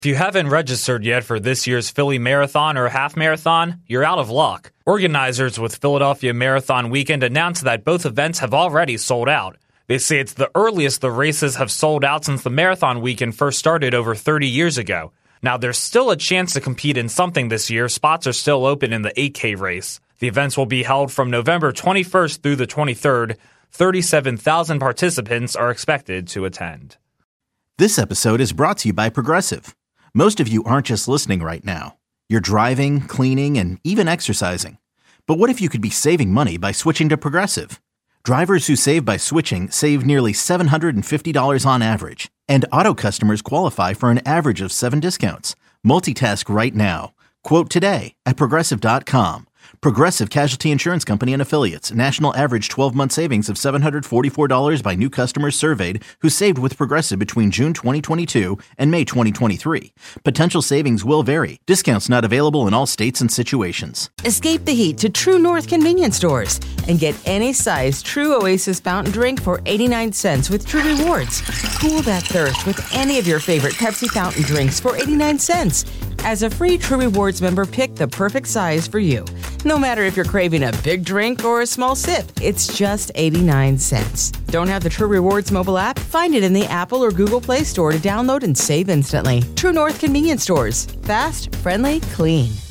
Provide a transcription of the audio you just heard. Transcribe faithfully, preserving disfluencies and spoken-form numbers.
If you haven't registered yet for this year's Philly Marathon or Half Marathon, you're out of luck. Organizers with Philadelphia Marathon Weekend announced that both events have already sold out. They say it's the earliest the races have sold out since the Marathon Weekend first started over thirty years ago. Now, there's still a chance to compete in something this year. Spots are still open in the eight K race. The events will be held from November twenty-first through the twenty-third. thirty-seven thousand participants are expected to attend. This episode is brought to you by Progressive. Most of you aren't just listening right now. You're driving, cleaning, and even exercising. But what if you could be saving money by switching to Progressive? Drivers who save by switching save nearly seven hundred fifty dollars on average. And auto customers qualify for an average of seven discounts. Multitask right now. Quote today at Progressive dot com. Progressive Casualty Insurance Company and Affiliates. National average twelve-month savings of seven hundred forty-four dollars by new customers surveyed who saved with Progressive between June twenty twenty-two and May twenty twenty-three. Potential savings will vary. Discounts not available in all states and situations. Escape the heat to True North convenience stores and get any size True Oasis fountain drink for eighty-nine cents with True Rewards. Cool that thirst with any of your favorite Pepsi fountain drinks for eighty-nine cents. As a free True Rewards member, pick the perfect size for you. No matter if you're craving a big drink or a small sip, it's just eighty-nine cents. Don't have the True Rewards mobile app? Find it in the Apple or Google Play Store to download and save instantly. True North convenience stores. Fast, friendly, clean.